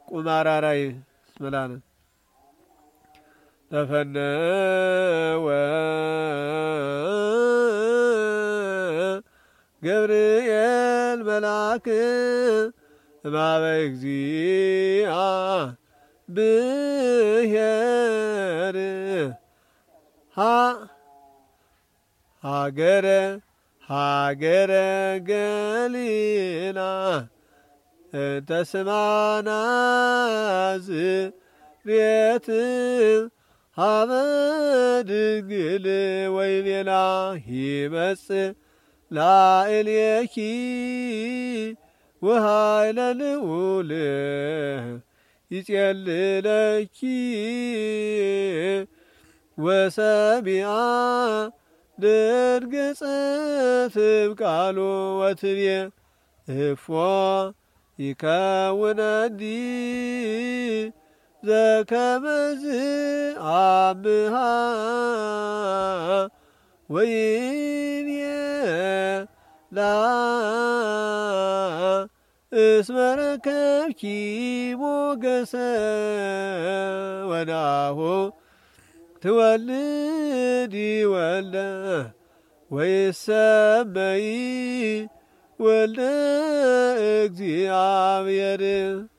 ቁማራራይ ስመላነ ተፈነወ ገብርኤል መልአክ እማበ እግዚአ ብሔር ሀገረ ገሊላ ተስማና ዝሬት ሀበ ድንግል ወይቤላ ይመጽእ ላዕሌኪ ወኃይለ ልዑል ይጼልለኪ ወሰቢአ ድርግጽትብ ቃሉ ወትቤ እፎ ይከውነኒ ዘከመዝ አምሃ ወይቤላ እስመ ረከብኪ ሞገሰ ወናሁ ትወልዲ ወልደ ወይሰመይ ወልደ እግዚአብሔር